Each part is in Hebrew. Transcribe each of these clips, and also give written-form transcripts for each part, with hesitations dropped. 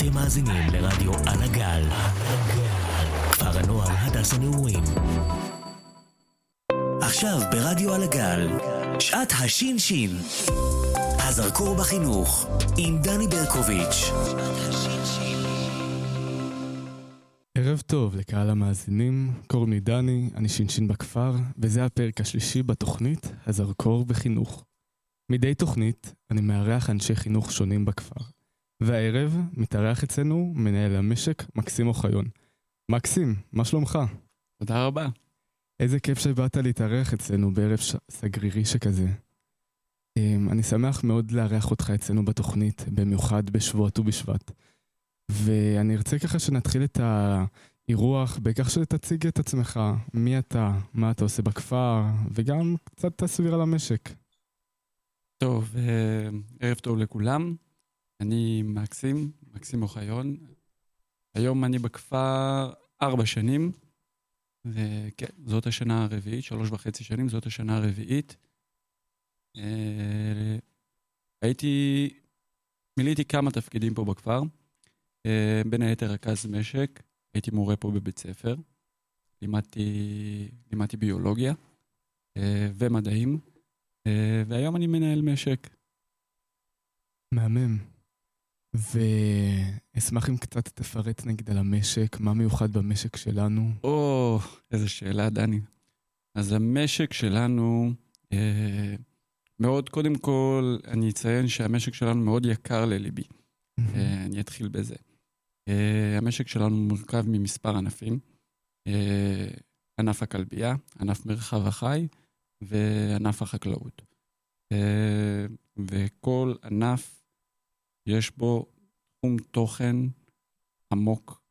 אתם מאזינים לרדיו על הגל, כפר הנוער הדס הנעורים. עכשיו ברדיו על הגל, שעת השין. הזרקור בחינוך, עם דני ברקוביץ'. ערב טוב לקהל המאזינים, קוראים לי דני, אני שין בכפר, וזה הפרק השלישי בתוכנית הזרקור בחינוך. מדי תוכנית אני מארח אנשי חינוך שונים בכפר. והערב מתארח אצלנו מנהל המשק מקסים אוחיון. מקסים, מה שלומך? תודה רבה. איזה כיף שבאת להתארח אצלנו בערב סגרירי שכזה. אני שמח מאוד לארח אותך אצלנו בתוכנית, במיוחד בשבועות ובשבט. ואני ארצה ככה שנתחיל את האירוח בכך שתציג את עצמך, מי אתה, מה אתה עושה בכפר, וגם קצת תסביר על המשק. טוב, ערב טוב לכולם. אני מקסים אוחיון. היום אני בכפר 4 שנים, וכן, זאת השנה הרביעית, 3.5 שנים, זאת השנה הרביעית. מילאתי כמה תפקידים פה בכפר, בין היתר רכז משק, הייתי מורה פה בבית ספר, לימדתי ביולוגיה ומדעים, והיום אני מנהל משק. מהמם. ואשמח אם קצת תפרט נגיד על המשק, מה מיוחד במשק שלנו? איזה שאלה, דני. אז המשק שלנו, מאוד, קודם כל, אני אציין שהמשק שלנו מאוד יקר לליבי. אני אתחיל בזה. המשק שלנו מורכב ממספר ענפים. ענף הכלבייה, ענף מרחב החי וענף החקלאות. וכל ענף יש בו תחום תוכן עמוק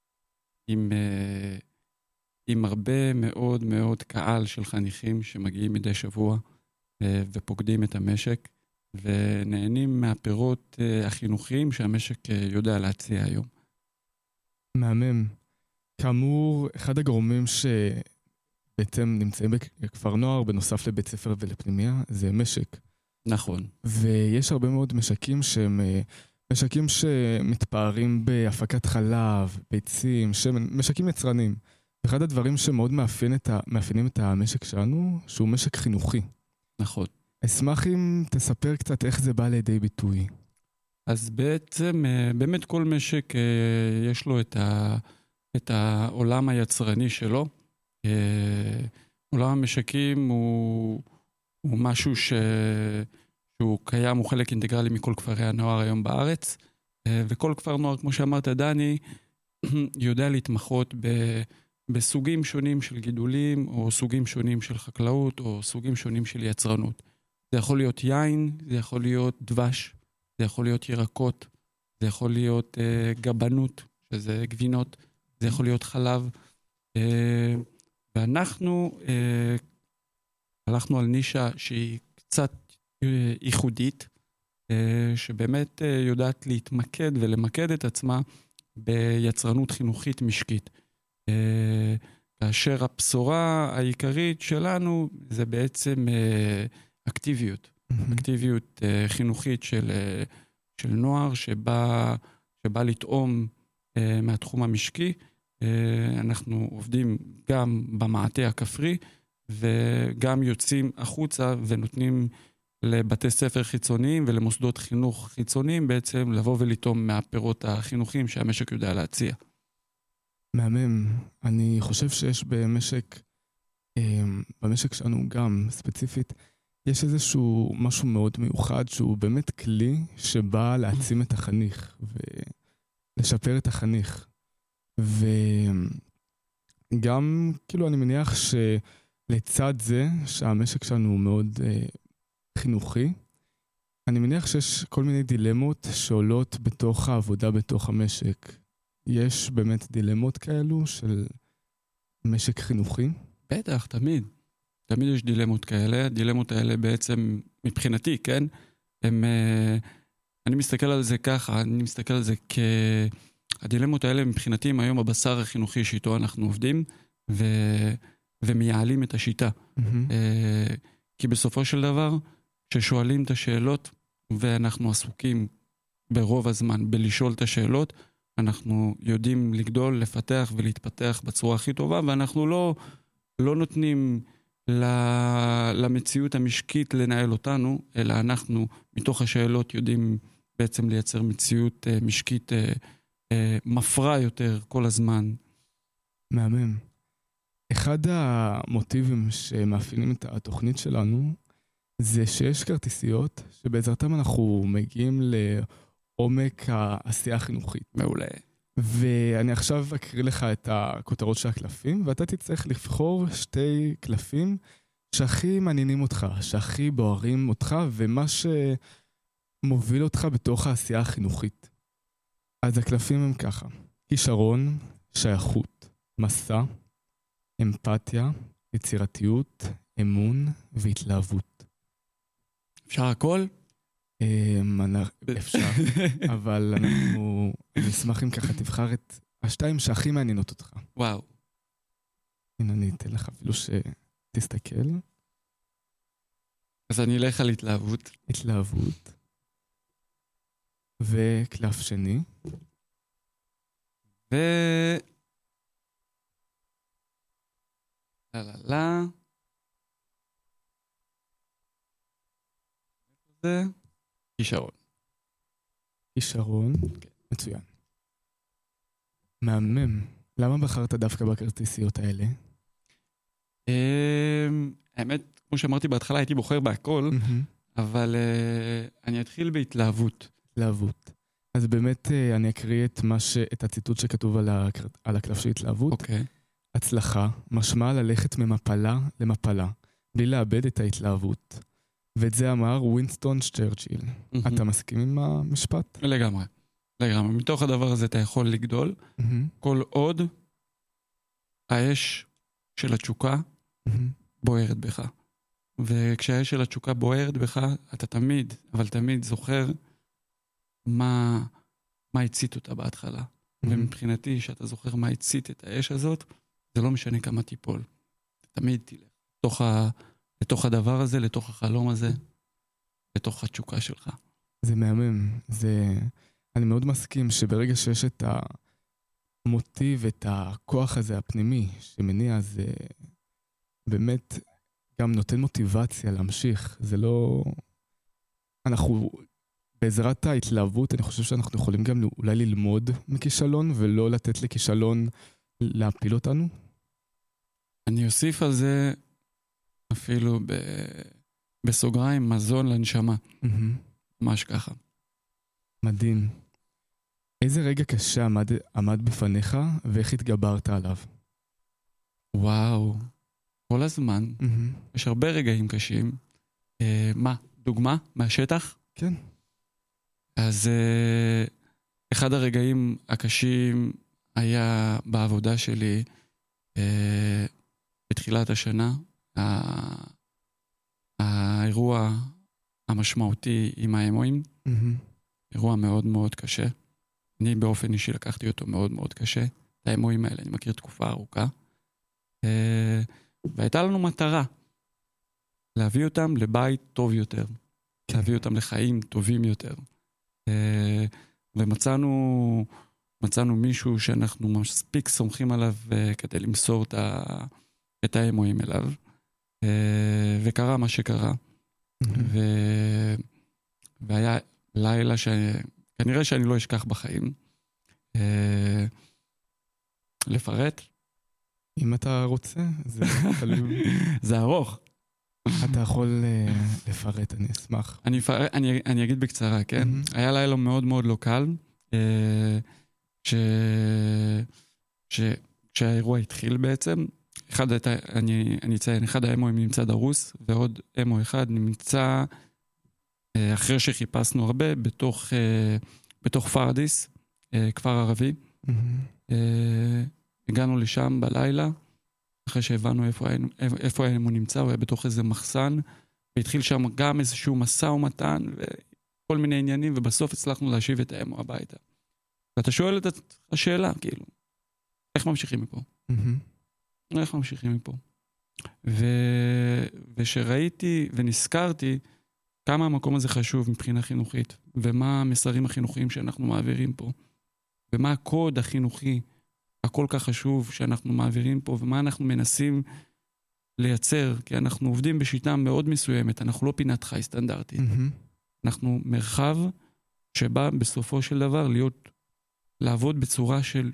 עם הרבה מאוד מאוד קהל של חניכים שמגיעים מדי שבוע ופוקדים את המשק ונהנים מהפירות החינוכיים שהמשק יודע להציע היום. מהמם. כאמור, אחד הגורמים שבעצם נמצאים בכפר נוער בנוסף לבית ספר ולפנימיה זה משק. נכון. ויש הרבה מאוד משקים שהם משקים שמתפארים בהפקת חלב, ביצים, משקים יצרנים. אחד הדברים שמאוד מאפיינים את המשק שלנו, שהוא משק חינוכי. נכון. אשמח אם תספר קצת איך זה בא לידי ביטוי. אז בעצם, באמת כל משק יש לו את העולם היצרני שלו. עולם המשקים הוא משהו שהוא קיים, הוא חלק אינטגרלי מכל כפרי הנוער היום בארץ, וכל כפר נוער, כמו שאמרת דני, יודע להתמחות בסוגים שונים של גידולים, או סוגים שונים של חקלאות, או סוגים שונים של יצרנות. זה יכול להיות יין, זה יכול להיות דבש, זה יכול להיות ירקות, זה יכול להיות גבנות, שזה גבינות, זה יכול להיות חלב. ואנחנו הלכנו על נישה שהיא קצת ייחודית, שבאמת יודעת להתמקד ולמקד את עצמה ביצרנות חינוכית משקית. כאשר הבשורה העיקרית שלנו זה בעצם אקטיביות. אקטיביות חינוכית של נוער שבא לטעום מהתחום המשקי. אנחנו עובדים גם במעטה הכפרי, וגם יוצאים החוצה ונותנים לבתי ספר חיצוניים ולמוסדות חינוך חיצוניים בעצם לבוא ולטעום מהפירות החינוכיים שהמשק יודע להציע. מהמם. אני חושב שיש במשק שלנו גם ספציפית, יש איזשהו משהו מאוד מיוחד שהוא באמת כלי שבא להעצים את החניך ולשפר את החניך. וגם כאילו אני מניח שלצד זה שהמשק שלנו הוא מאוד חינוכי, אני מניח שיש כל מיני דילמות שעולות בתוך העבודה בתוך המשק. יש באמת דילמות כאלו של משק חינוכי? בטח, תמיד. תמיד יש דילמות כאלה. הדילמות האלה בעצם מבחינתי, כן? אני מסתכל על זה ככה, אני מסתכל על זה הדילמות האלה מבחינתי הם היום הבשר החינוכי שאיתו אנחנו עובדים, ומייעלים את השיטה. כי בסופו של דבר, כששואלים את השאלות, ואנחנו עסוקים ברוב הזמן, בלשאול את השאלות, אנחנו יודעים לגדול, לפתח ולהתפתח בצורה הכי טובה, ואנחנו לא נותנים למציאות המשקית לנהל אותנו, אלא אנחנו מתוך השאלות יודעים בעצם לייצר מציאות משקית מפרה יותר כל הזמן. מהמם. אחד המוטיבים שמאפיינים את התוכנית שלנו, זה שיש כרטיסיות שבעזרתם אנחנו מגיעים לעומק העשייה החינוכית. מעולה. ואני עכשיו אקריא לך את הכותרות של הקלפים, ואתה תצטרך לבחור 2 קלפים שהכי מעניינים אותך, שהכי בוערים אותך, ומה שמוביל אותך בתוך העשייה החינוכית. אז הקלפים הם ככה: כישרון, שייכות, מסע, אמפתיה, יצירתיות, אמון והתלהבות. אפשר הכל? אפשר, אבל אנחנו נשמח אם ככה תבחר את 2 שהכי מעניינות אותך. וואו. הנה אני אתן לך אפילו שתסתכל. אז אני אלך על התלהבות. התלהבות. וקלף שני. לא. זה כישרון. כישרון, מצוין. מהמם. למה בחרת דווקא בכרטיסיות האלה? האמת, כמו שאמרתי בהתחלה, הייתי בוחר בהכל, אבל אני אתחיל בהתלהבות. התלהבות. אז באמת אני אקריא את הציטוט שכתוב על הקלף של התלהבות. אוקיי. הצלחה משמע ללכת ממפלה למפלה, בלי לאבד את ההתלהבות. ואת זה אמר ווינסטון צ'רצ'יל. אתה מסכים עם המשפט? לגמרי. לגמרי. מתוך הדבר הזה אתה יכול לגדול, כל עוד האש של התשוקה בוערת בך. וכשהאש של התשוקה בוערת בך, אתה תמיד, אבל תמיד זוכר מה הצית אותה בהתחלה. ומבחינתי, שאתה זוכר מה הצית את האש הזאת, זה לא משנה כמה תיפול. תמיד תלך לתוך הדבר הזה, לתוך החלום הזה, לתוך התשוקה שלך. זה מהמם. אני מאוד מסכים שברגע שיש את המוטיב, את הכוח הזה הפנימי שמניע, זה באמת גם נותן מוטיבציה להמשיך. זה לא... בעזרת ההתלהבות, אני חושב שאנחנו יכולים גם אולי ללמוד מכישלון, ולא לתת לכישלון להפיל אותנו. אני אוסיף על זה אפילו בסוגריים מזון לנשמה. ממש ככה. מדהים. איזה רגע קשה עמד בפניך ואיך התגברת עליו? וואו, כל הזמן. יש הרבה רגעים קשים. מה? דוגמה? מהשטח? כן. אז אחד הרגעים הקשים היה בעבודה שלי בתחילת השנה. האירוע המשמעותי עם האמואים. אירוע מאוד מאוד קשה. אני באופן אישי לקחתי אותו מאוד מאוד קשה. את האמואים האלה, אני מכיר תקופה ארוכה. והייתה לנו מטרה. להביא אותם לבית טוב יותר. להביא אותם לחיים טובים יותר. ומצאנו מישהו שאנחנו מספיק סומכים עליו כדי למסור את האמואים אליו. וקרה מה שקרה. והיה לילה כנראה שאני לא אשכח בחיים. לפרט? אם אתה רוצה, זה תלוי. זה ארוך. אתה יכול לפרט, אני אשמח. אני אגיד בקצרה, כן? היה לילה מאוד מאוד לא קל, כשהאירוע התחיל בעצם. אני אציין, אחד האמואים נמצא דרוס, ועוד אמו אחד נמצא, אחרי שחיפשנו הרבה, בתוך פרדיס, כפר ערבי. הגענו לשם בלילה, אחרי שהבנו איפה האמו נמצא, הוא היה בתוך איזה מחסן, והתחיל שם גם איזשהו מסע ומתן, וכל מיני עניינים, ובסוף הצלחנו להשיב את האמו הביתה. ואתה שואל את השאלה, כאילו, איך ממשיכים מפה? איך ממשיכים מפה? ושראיתי ונזכרתי כמה המקום הזה חשוב מבחינה חינוכית, ומה המסרים החינוכיים שאנחנו מעבירים פה, ומה הקוד החינוכי הכל כך חשוב שאנחנו מעבירים פה, ומה אנחנו מנסים לייצר, כי אנחנו עובדים בשיטה מאוד מסוימת, אנחנו לא פינת חי סטנדרטית. אנחנו מרחב שבא בסופו של דבר לעבוד בצורה של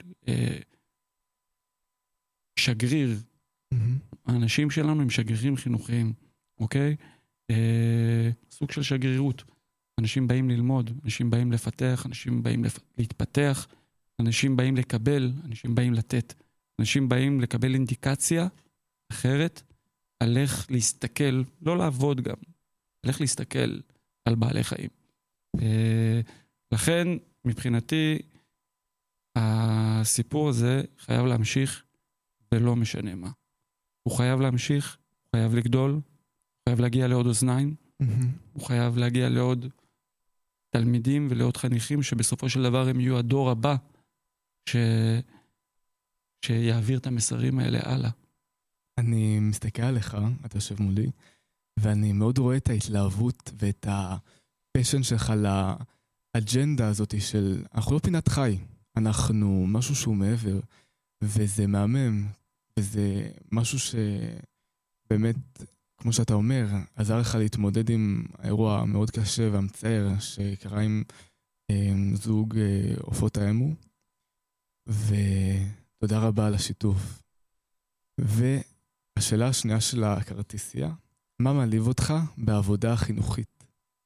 שגריר. האנשים שלנו הם שגרירים חינוכיים, אוקיי? סוג של שגרירות. אנשים באים ללמוד, אנשים באים לפתח, אנשים באים להתפתח, אנשים באים לקבל, אנשים באים לתת. אנשים באים לקבל אינדיקציה אחרת, על איך להסתכל, לא לעבוד גם, על איך להסתכל על בעלי חיים. לכן, מבחינתי, הסיפור הזה חייב להמשיך ולא משנה מה. הוא חייב להמשיך, הוא חייב לגדול, הוא חייב להגיע לעוד אוזניים, הוא חייב להגיע לעוד תלמידים ולעוד חניכים, שבסופו של דבר הם יהיו הדור הבא, שיעביר את המסרים האלה הלאה. אני מסתכל עליך, אתה יושב מולי, ואני מאוד רואה את ההתלהבות ואת הפשן שלך לאג'נדה הזאת של, אנחנו לא פינת חי, אנחנו משהו שהוא מעבר, וזה מהמם, וזה משהו שבאמת, כמו שאתה אומר, עזר לך להתמודד עם האירוע המאוד קשה והמצער שקרה עם זוג עופות האמו, ותודה רבה על השיתוף. והשאלה השנייה של הכרטיסייה, מה מעליב אותך בעבודה החינוכית?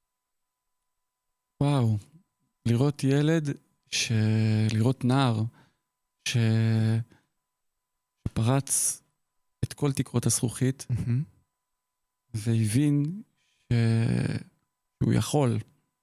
וואו, לראות ילד, לראות נער שפרץ את כל תקרות הזכוכית, והבין שהוא יכול,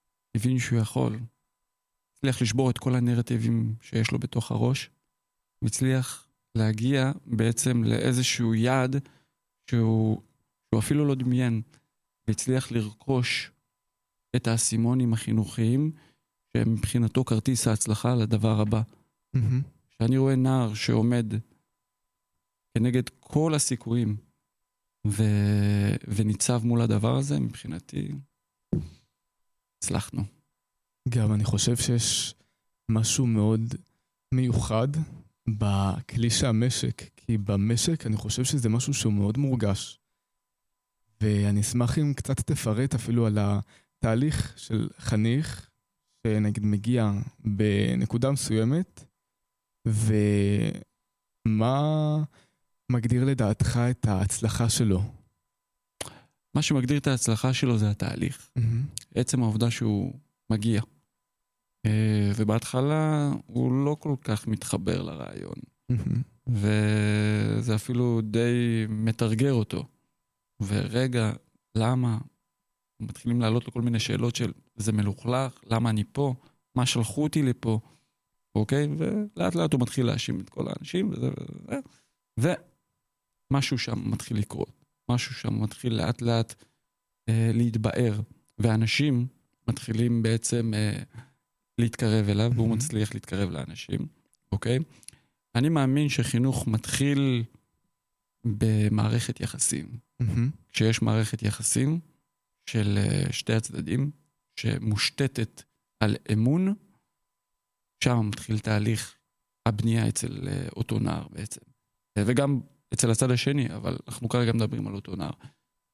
הצליח לשבור את כל הנרטיבים שיש לו בתוך הראש, והצליח להגיע בעצם לאיזשהו יעד שהוא אפילו לא דמיין, והצליח לרכוש את האסימונים החינוכיים, שמבחינתו כרטיס ההצלחה לדבר הבא. שאני רואה נער שעומד כנגד כל הסיכויים, וניצב מול הדבר הזה, מבחינתי, הצלחנו. גם אני חושב שיש משהו מאוד מיוחד בכלי שהמשק, כי במשק אני חושב שזה משהו שהוא מאוד מורגש. ואני אשמח אם קצת תפרט אפילו על התהליך של חניך, שנגיד מגיע בנקודה מסוימת, ומה מגדיר לדעתך את ההצלחה שלו? מה שמגדיר את ההצלחה שלו זה התהליך. עצם העובדה שהוא מגיע. ובהתחלה הוא לא כל כך מתחבר לרעיון. וזה אפילו די מתרגר אותו. ורגע, למה? מתחילים לעלות לו כל מיני שאלות של זה מלוכלך, למה אני פה? מה שלחו אותי לפה? אוקיי? ולאט לאט הוא מתחיל להאשים את כל האנשים, ומשהו שם מתחיל לקרות. משהו שם מתחיל לאט לאט להתבאר, ואנשים מתחילים בעצם להתקרב אליו, והוא מצליח להתקרב לאנשים, אוקיי? אני מאמין שחינוך מתחיל במערכת יחסים. כשיש מערכת יחסים של שתי הצדדים, שמושתתת על אמון, שם מתחיל תהליך הבנייה אצל אותו נער בעצם. וגם אצל הצד השני, אבל אנחנו כרגע מדברים על אותו נער.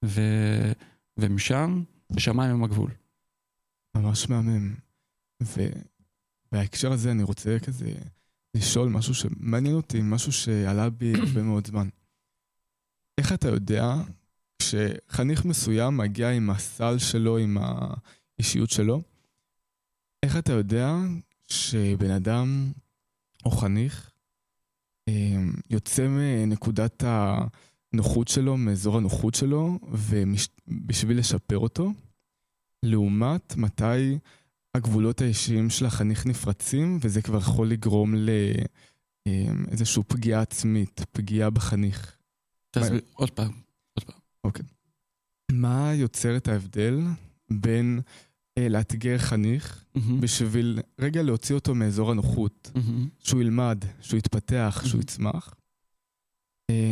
ומשם, השמיים הם הגבול. ממש מהמם. ובהקשר הזה אני רוצה כזה לשאול משהו שמעניין אותי, משהו שעלה בי הרבה מאוד זמן. איך אתה יודע, כשחניך מסוים מגיע עם הסל שלו, עם האישיות שלו, איך אתה יודע שבן אדם או חניך יוצא מנקודת הנוחות שלו, מאזור הנוחות שלו, ובשביל לשפר אותו, לעומת מתי הגבולות האישיים של החניך נפרצים, וזה כבר יכול לגרום לאיזושהי פגיעה עצמית, פגיעה בחניך. תסביר, עוד פעם. אוקיי. מה יוצר את ההבדל בין לאתגר חניך בשביל רגע להוציא אותו מאזור הנוחות, שהוא ילמד, שהוא יתפתח, שהוא יצמח,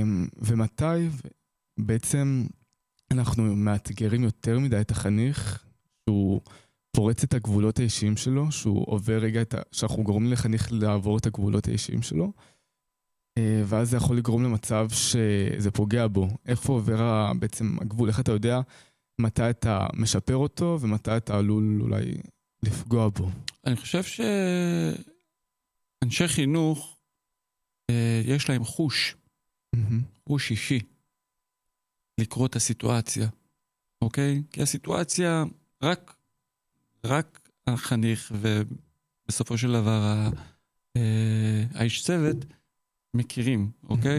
ומתי בעצם אנחנו מאתגרים יותר מדי את החניך שהוא פורץ את הגבולות האישיים שלו, שהוא עובר רגע שאנחנו גורמים לחניך לעבור את הגבולות האישיים שלו, ואז זה יכול לגרום למצב שזה פוגע בו. איפה עובר בעצם הגבול? איך אתה יודע מתי אתה משפר אותו, ומתי אתה עלול אולי לפגוע בו? אני חושב שאנשי חינוך, יש להם חוש אישי, לקרוא את הסיטואציה, אוקיי? כי הסיטואציה, רק החניך, ובסופו של דבר האיש צוות, מכירים, אוקיי?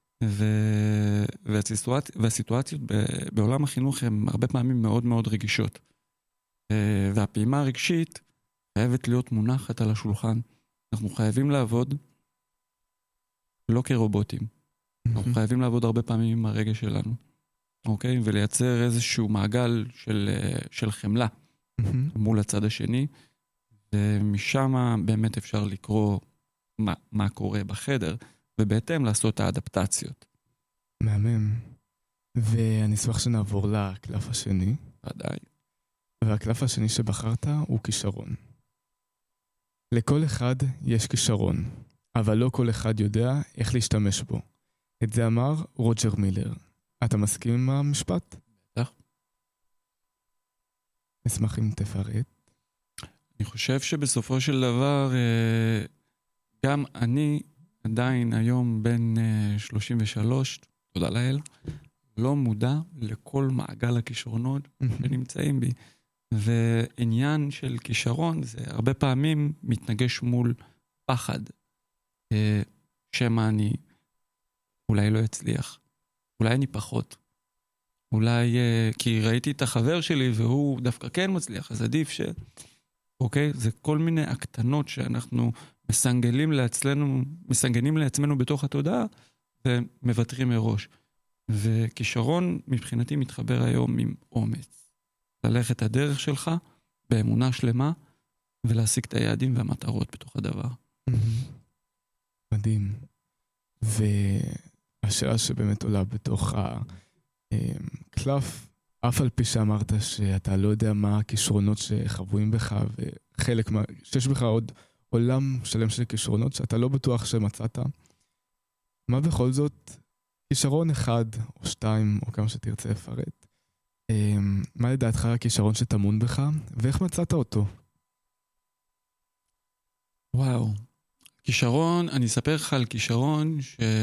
והסיטואציות בעולם החינוך הן הרבה פעמים מאוד מאוד רגישות. והפעימה הרגשית חייבת להיות מונחת על השולחן. אנחנו חייבים לעבוד לא כרובוטים. אנחנו חייבים לעבוד הרבה פעמים עם הרגש שלנו, אוקיי? ולייצר איזשהו מעגל של חמלה מול הצד השני, ומשם באמת אפשר לקרוא מה קורה בחדר, ובהתאם לעשות את האדפטציות. מהמם. ואני אשמח שנעבור לקלף השני. ודאי. והקלף השני שבחרת הוא כישרון. לכל אחד יש כישרון, אבל לא כל אחד יודע איך להשתמש בו. את זה אמר רוג'ר מילר. אתה מסכים עם המשפט? בטח. אשמח אם תפרט. אני חושב שבסופו של דבר, גם אני עדיין היום בן 33, תודה לאל, לא מודע לכל מעגל הכישרונות שנמצאים בי. ועניין של כישרון זה הרבה פעמים מתנגש מול פחד. שמה אני אולי לא אצליח, אולי אני פחות. אולי כי ראיתי את החבר שלי והוא דווקא כן מצליח, אז עדיף אוקיי? זה כל מיני הקטנות שאנחנו מסנגנים לעצמנו בתוך התודעה, ומוותרים מראש. וכישרון מבחינתי מתחבר היום עם אומץ. ללכת הדרך שלך באמונה שלמה, ולהשיג את היעדים והמטרות בתוך הדבר. מדהים. והשאלה שבאמת עולה בתוך הקלף, אף על פי שאמרת שאתה לא יודע מה הכישרונות שחבויים בך, וחלק שיש בך עוד עולם שלם של כישרונות שאתה לא בטוח שמצאת. מה בכל זאת, כישרון אחד או שתיים, או כמה שתרצה לפרט, מה לדעתך הכישרון שטמון בך, ואיך מצאת אותו? וואו. כישרון, אני אספר לך על כישרון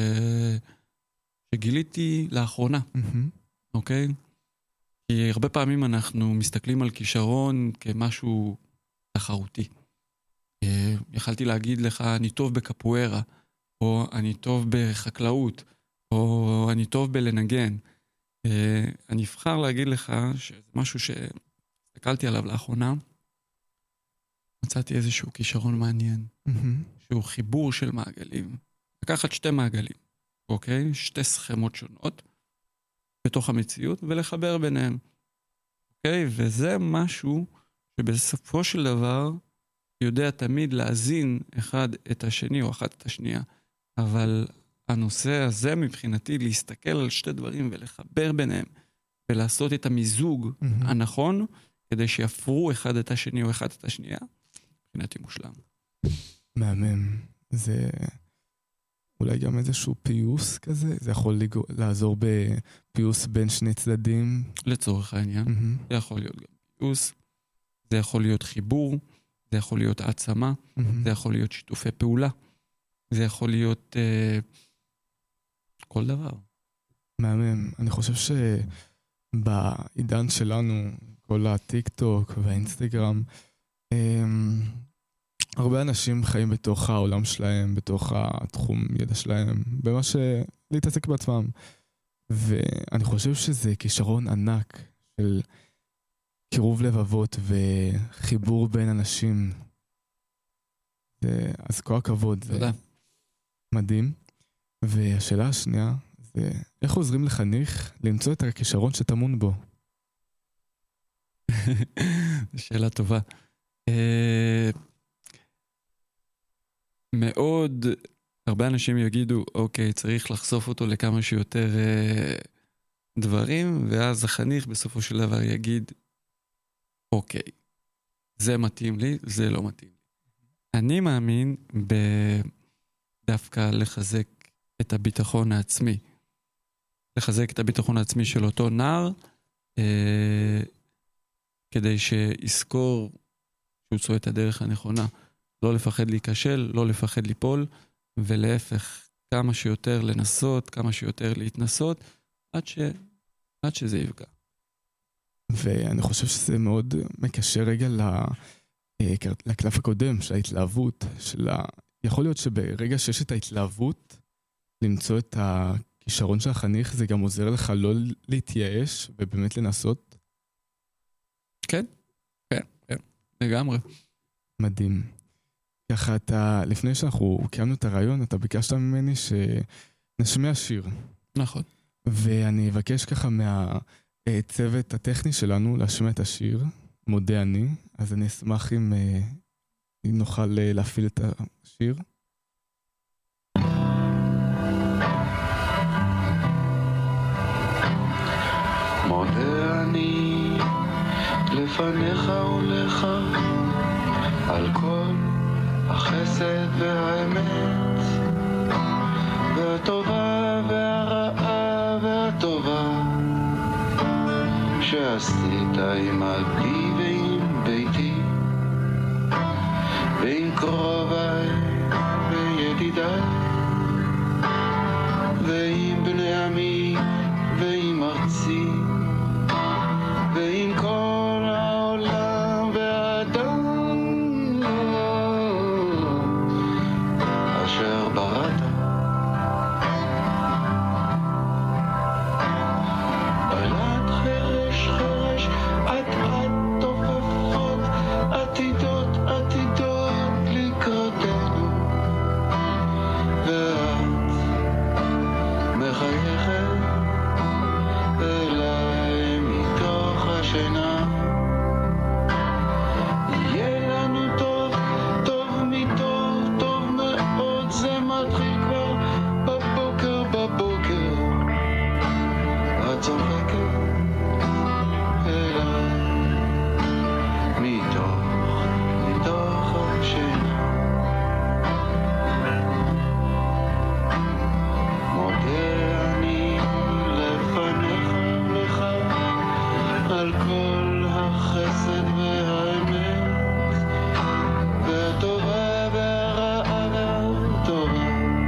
שגיליתי לאחרונה, אוקיי? כי הרבה פעמים אנחנו מסתכלים על כישרון כמשהו תחרותי. יכלתי להגיד לך, אני טוב בקפוארה, או אני טוב בחקלאות, או אני טוב בלנגן. אני אבחר להגיד לך שזה משהו שהסתכלתי עליו לאחרונה, מצאתי איזשהו כישרון מעניין, שהוא חיבור של מעגלים. לקחת שתי מעגלים, אוקיי? שתי סכמות שונות בתוך המציאות, ולחבר ביניהם. אוקיי? וזה משהו שבסופו של דבר יודע תמיד להזין אחד את השני או אחת את השנייה. אבל הנושא הזה מבחינתי להסתכל על שתי דברים ולחבר ביניהם, ולעשות את המיזוג הנכון, כדי שיפרו אחד את השני או אחד את השנייה, מבחינתי מושלם. מהמם. זה אולי גם איזשהו פיוס כזה? זה יכול לעזור בפיוס בין שני צדדים? לצורך העניין. זה יכול להיות גם פיוס, זה יכול להיות חיבור, זה יכול להיות העצמה, זה יכול להיות שיתופי פעולה, זה יכול להיות כל דבר. מהמם. אני חושב שבעידן שלנו, כל הטיק טוק והאינסטגרם, הרבה אנשים חיים בתוך העולם שלהם, בתוך התחום ידע שלהם, במה להתעסק בעצמם. ואני חושב שזה כישרון ענק של קירוב לבבות וחיבור בין אנשים. אז כל הכבוד. תודה. מדהים. והשאלה השנייה זה, איך עוזרים לחניך למצוא את הכישרון שטמון בו? שאלה טובה. מאוד, הרבה אנשים יגידו, אוקיי, צריך לחשוף אותו לכמה שיותר דברים, ואז החניך בסופו של דבר יגיד, אוקיי, זה מתאים לי, זה לא מתאים לי. אני מאמין דווקא לחזק את הביטחון העצמי. לחזק את הביטחון העצמי של אותו נער, כדי שיזכור שהוא צועד את הדרך הנכונה. לא לפחד להיכשל, לא לפחד ליפול, ולהפך, כמה שיותר לנסות, כמה שיותר להתנסות, עד שזה יפגע. ואני חושב שזה מאוד מקשר רגע לקלף הקודם, של ההתלהבות, יכול להיות שברגע שיש את ההתלהבות, למצוא את הכישרון של החניך, זה גם עוזר לך לא להתייאש, ובאמת לנסות. כן, לגמרי. מדהים. ככה לפני שאנחנו קיימנו את הרעיון, אתה ביקשת ממני שנשמיע שיר. נכון. ואני אבקש ככה מהצוות הטכני שלנו להשמיע את השיר, מודה אני, אז אני אשמח אם נוכל להפעיל את השיר. מודה אני לפניך ולך על כל החסד והאמת והטובה והרעה והטובה שעשית עמדי ועם ביתי ועם קרוביי וידידיי ועם בני עמי ועם ארצי ועם כל העולם והאדם אשר בראת בלט חרש חרש עד תופפות עתידות עתידות לקראתנו ואת מחייכת אליי מתוך השינה יהיה לנו טוב טוב מטוב טוב מאוד זה מתחיל כבר בבוקר את צוחקת אליי מתוך השינה מודה אני לפניך ולך על כל החסד והאמת והטובה והרעה והטובה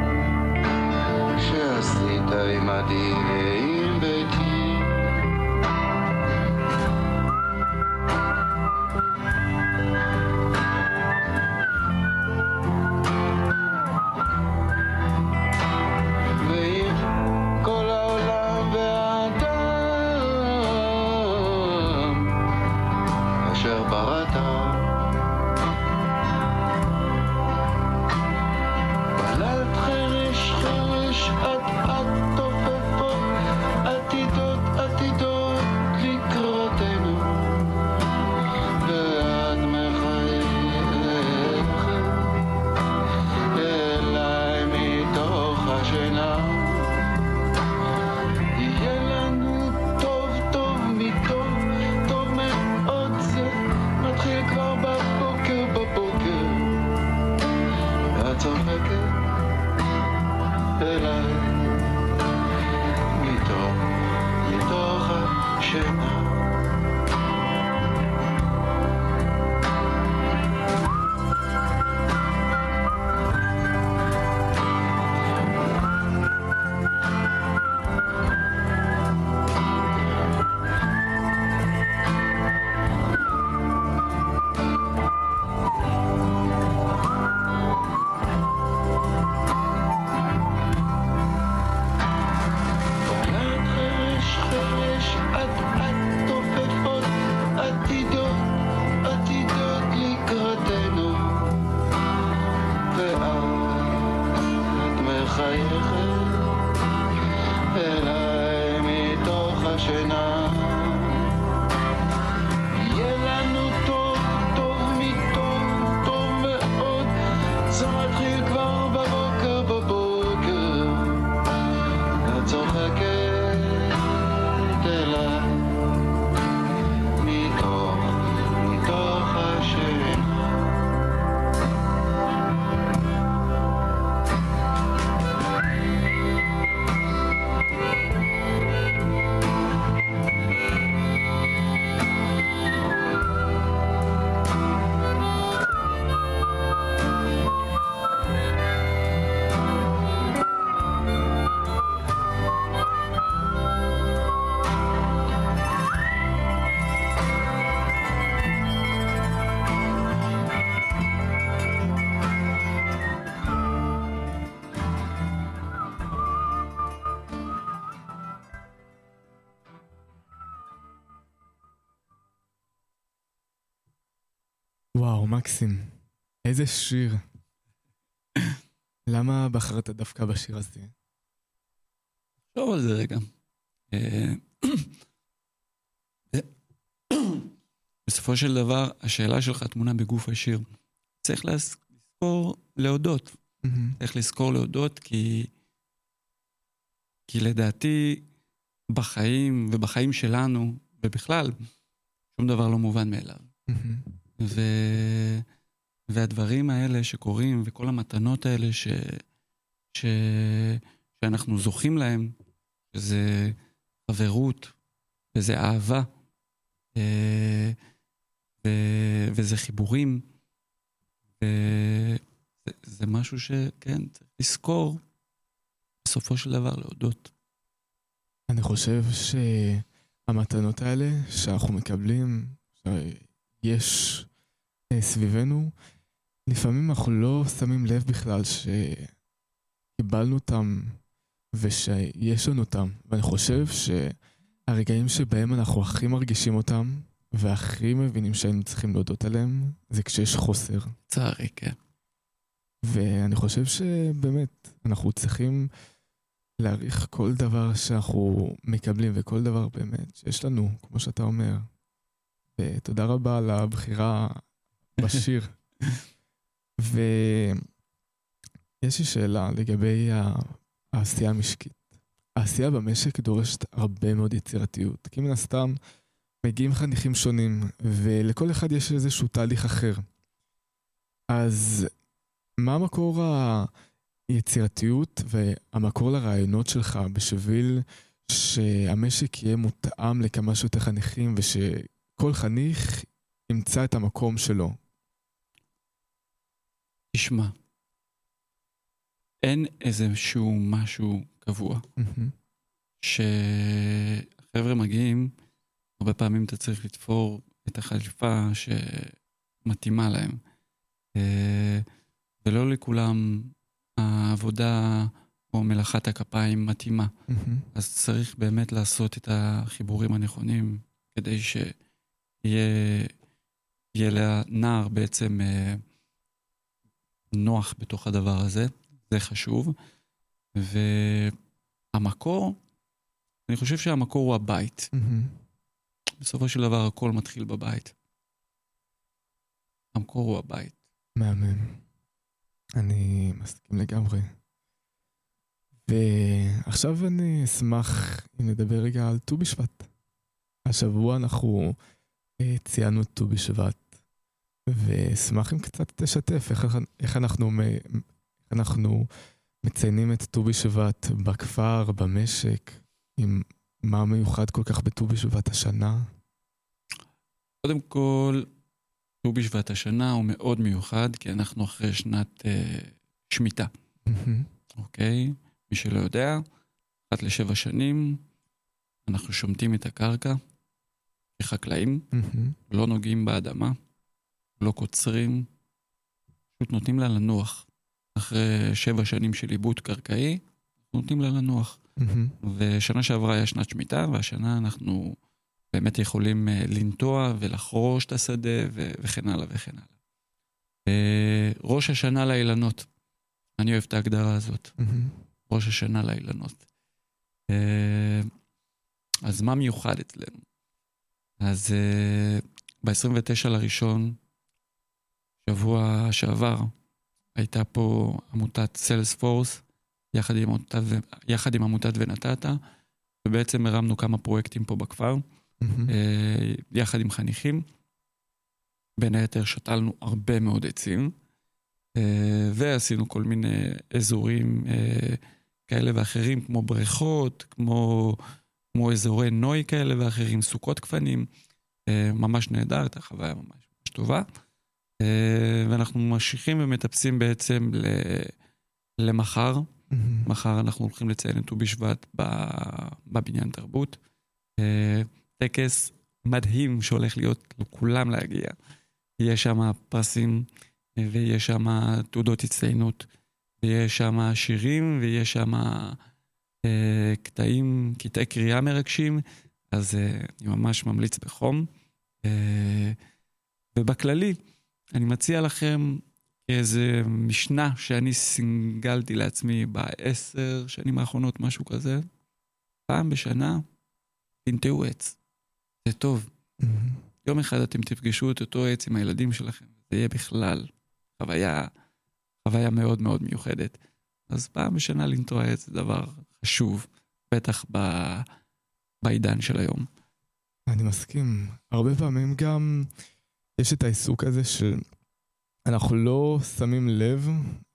שעשית עמדי ועם ביתי ועם כל העולם והאדם אשר בראת בלט חרש חרש עד תופפות עתידות עתידות לקראתנו ואת מחייכת אליי מתוך השינה יהיה לנו טוב טוב מטוב טוב מאוד זה מתחיל כבר בבוקר את צוחקת אליי מתוך השינה בלט חרש חרש עד תופפות עתידות עתידות לקראתנו ואת מחייכת אליי מתוך השינה יהיה לנו טוב טוב מטוב טוב מאוד זה מתחיל כבר בבוקר את צוחקת אליי וואו, מקסים. איזה שיר. למה בחרת דווקא בשיר הזה? טוב על זה רגע. בסופו של דבר, השאלה שלך תמונה בגוף השיר. צריך לזכור להודות. צריך לזכור להודות כי לדעתי בחיים ובחיים שלנו, ובכלל, שום דבר לא מובן מאליו. והדברים האלה שקורים, וכל המתנות האלה שאנחנו זוכים להם, שזה חברות, וזה אהבה, וזה חיבורים, וזה משהו שכן, צריך לזכור, בסופו של דבר להודות. אני חושב שהמתנות האלה שאנחנו מקבלים, שיש סביבנו, לפעמים אנחנו לא שמים לב בכלל שקיבלנו אותם ושיש לנו אותם. ואני חושב שהרגעים שבהם אנחנו הכי מרגישים אותם והכי מבינים שהיינו צריכים להודות עליהם, זה כשיש חוסר. צערי, כן. ואני חושב שבאמת אנחנו צריכים להעריך כל דבר שאנחנו מקבלים וכל דבר באמת שיש לנו, כמו שאתה אומר. ותודה רבה על הבחירה בשיר. ויש לי שאלה לגבי העשייה המשקית. העשייה במשק דורשת הרבה מאוד יצירתיות, כי מן הסתם מגיעים חניכים שונים, ולכל אחד יש איזשהו תהליך אחר. אז מה מקור היצירתיות והמקור לרעיונות שלך בשביל שהמשק יהיה מותאם לכמה שיותר חניכים, ושכל חניך ימצא את המקום שלו? תשמע, אין איזשהו משהו קבוע. שחבר'ה מגיעים, הרבה פעמים אתה צריך לתפור את החליפה שמתאימה להם. ולא לכולם העבודה או מלאכת הכפיים מתאימה. אז צריך באמת לעשות את החיבורים הנכונים, כדי שיהיה לנער בעצם נוח בתוך הדבר הזה. זה חשוב. והמקור, אני חושב שהמקור הוא הבית. בסופו של דבר הכל מתחיל בבית. המקור הוא הבית. מאמן. אני מסכים לגמרי. ועכשיו אני אשמח אם נדבר רגע על ט"ו בשבט. השבוע אנחנו ציינו את ט"ו בשבט, ואשמח אם קצת תשתף איך אנחנו מציינים את ט"ו בשבט בכפר, במשק, עם מה מיוחד כל כך בט"ו בשבט השנה. קודם כל, ט"ו בשבט השנה הוא מאוד מיוחד, כי אנחנו אחרי שנת שמיטה. אוקיי? מי שלא יודע, 1 ל7 שנים, אנחנו שומטים את הקרקע, כחקלאים, לא נוגעים באדמה, לא קוצרים, פשוט נותנים לה לנוח. אחרי 7 שנים של עיבוד קרקעי, נותנים לה לנוח. ושנה שעברה היה שנת שמיטה, והשנה אנחנו באמת יכולים לנטוע ולחרוש את השדה וכן הלאה וכן הלאה. ראש השנה לאילנות. אני אוהב את ההגדרה הזאת. ראש השנה לאילנות. אז מה מיוחד אצלנו? אז ב-29 לראשון, שבוע שעבר, הייתה פה עמותת סיילספורס, יחד עם עמותת ונתתה, ובעצם הרמנו כמה פרויקטים פה בכפר, יחד עם חניכים. בין היתר שתלנו הרבה מאוד עצים, ועשינו כל מיני אזורים כאלה ואחרים, כמו בריכות, כמו אזורי נוי כאלה ואחרים, סוכות כפנים, ממש נהדר, הייתה חוויה ממש טובה. ואנחנו ממשיכים ומטפסים בעצם למחר. מחר אנחנו הולכים לציין את ט"ו בשבט בבניין תרבות. טקס מדהים שהולך להיות לכולם להגיע. יש שם פרסים, ויש שם תעודות הצטיינות, ויש שם שירים, ויש שם קטעי קריאה מרגשים, אז אני ממש ממליץ בחום. ובכללי, אני מציע לכם איזה משנה שאני סינגלתי לעצמי ב10 שנים האחרונות, משהו כזה. פעם בשנה, תנטעו עץ. זה טוב. יום אחד אתם תפגשו את אותו עץ עם הילדים שלכם. זה יהיה בכלל חוויה מאוד מאוד מיוחדת. אז פעם בשנה לנטוע עץ זה דבר חשוב, בטח בעידן של היום. אני מסכים. הרבה פעמים גם יש את העיסוק הזה שאנחנו לא שמים לב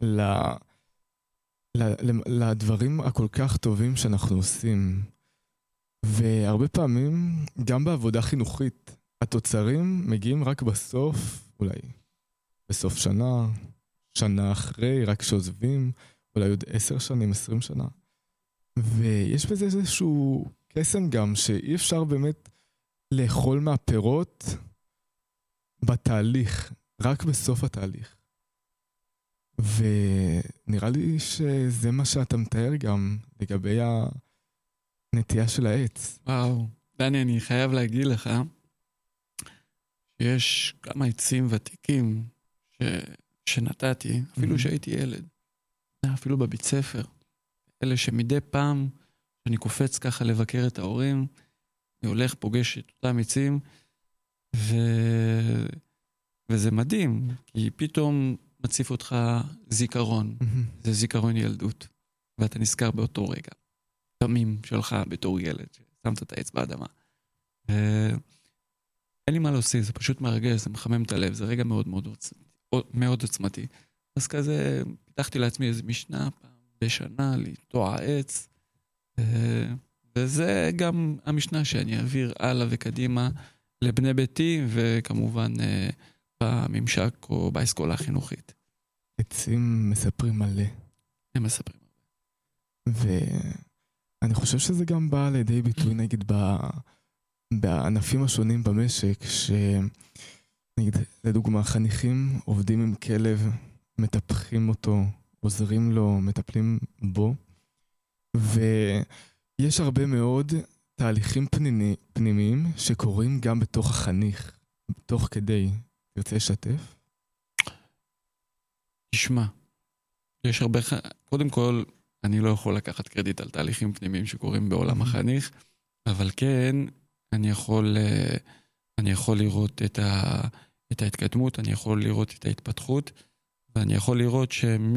לדברים הכל כך טובים שאנחנו עושים. והרבה פעמים, גם בעבודה חינוכית, התוצרים מגיעים רק בסוף, אולי בסוף שנה אחרי, רק שעוזבים, אולי עוד 10 שנים, 20 שנה. ויש בזה איזשהו קסם גם, שאי אפשר באמת לאכול מהפירות בתהליך, רק בסוף התהליך. ונראה לי שזה מה שאתה מתאר גם לגבי הנטייה של העץ. וואו, דני, אני חייב להגיד לך שיש כמה עצים ותיקים שנתתי, אפילו שהייתי ילד, אפילו בבית ספר. אלה שמדי פעם שאני קופץ ככה לבקר את ההורים, אני הולך, פוגש את אותם עצים, וזה מדהים, כי פתאום מציף אותך זיכרון. זה זיכרון ילדות, ואתה נזכר באותו רגע. תמים שלך בתור ילד, ששמת את העץ באדמה. אין לי מה להוסיף, זה פשוט מרגש, זה מחמם את הלב, זה רגע מאוד מאוד עוצמתי. אז כזה, פיתחתי לעצמי איזו משנה פעם בשנה, לנטוע עץ, וזה גם המשנה שאני אעביר הלאה וקדימה לבני ביתי, וכמובן בממשק או באסכולה החינוכית. עצים מספרים מלא. הם מספרים מלא. ואני חושב שזה גם בא לידי ביטוי, נגיד, בענפים השונים במשק, נגיד, לדוגמה, חניכים עובדים עם כלב, מטפחים אותו, עוזרים לו, מטפלים בו, ויש הרבה מאוד תהליכים פנימיים שקורים גם בתוך החניך, תוך כדי. תרצה לשתף? תשמע, יש הרבה... קודם כל, אני לא יכול לקחת קרדיט על תהליכים פנימיים שקורים בעולם החניך, אבל כן, אני יכול לראות את ההתקדמות, אני יכול לראות את ההתפתחות, ואני יכול לראות